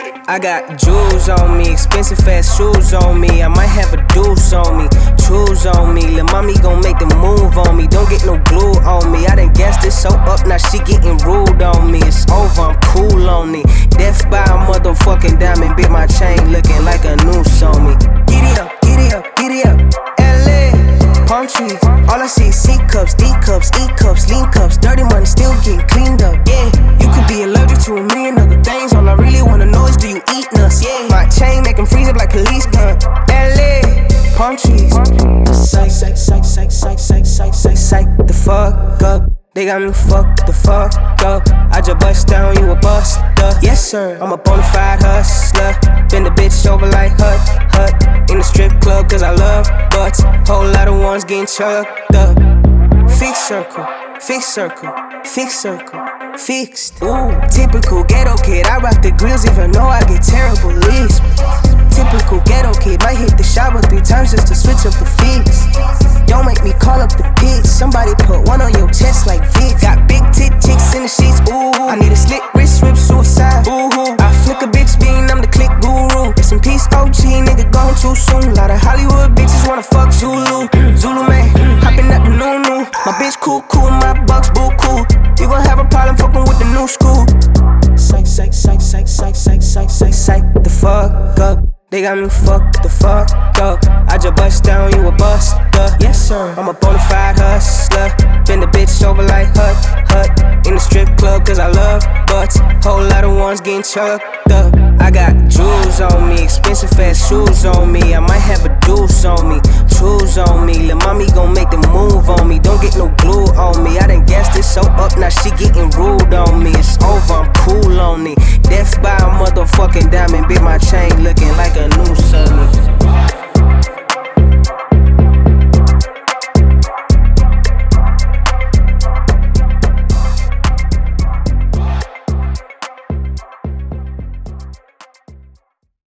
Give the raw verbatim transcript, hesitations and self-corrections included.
I got jewels on me, expensive fast shoes on me. I might have a deuce on me, choose on me. Lil' mommy gon' make the move on me. Don't get no glue on me. I done gassed this so up, now she getting rude on me. It's over, I'm cool on it. Death by a motherfucking diamond, bit my chain looking like a noose on me. Giddy up, giddy up, giddy up. L A, palm trees. All I see is C cups, D cups, E cups, lean cups. Dirty money still getting cleaned up. Yeah, you could be allergic to a million other things. All I really wanna know is, do you eat nuts? Yeah, my chain make 'em freeze up like police gun. L A, palm trees. Psych, psych, psych, psych, psych, psych, psych, psych, psych the fuck up. They got me fucked the fuck up. I just bust down, you a buster. Yes sir, I'm a bonafide hustler. Bend the bitch over like hut, hut. In the strip club cause I love butts. Whole lot of ones getting chucked up. Fixed circle, fixed circle, fixed circle, fixed. Ooh, typical ghetto kid. I rock the grills even though I get terrible leads. Typical ghetto kid. Might hit the shower three times just to switch up the fix. Don't make me call up the pigs. Somebody put one on your chest like Vic. Got big tit chicks in the sheets. Ooh, I need a slit wrist whip suicide. Ooh, I flick a bitch bean. I'm the click guru. Rest in peace, O G nigga gone too soon. Lot of Hollywood bitches wanna fuck Zulu. Zulu man, hopping at the new new. My bitch cool cool, my bucks boo cool. You gon' have a problem fucking with the new school. Psych, psych, psych, psych, psych, psych, psych, psych, psych the fuck up. They got me fucked the fuck up. I just bust down, you a buster. Yes sir, I'm a bonafide hustler. Bend the bitch over like hut, hut. In the strip club cause I love butts. Whole lot of ones getting chucked up. I got jewels on me, expensive fast shoes on me. I might have a deuce on me, choose on me. Lil' mommy gon' make the move on me. Don't get no glue on me. I done gassed this so up, now she getting rude on me. It's over, I'm cool on it. Death by a motherfucking diamond, bit my chain looking like a noose on me.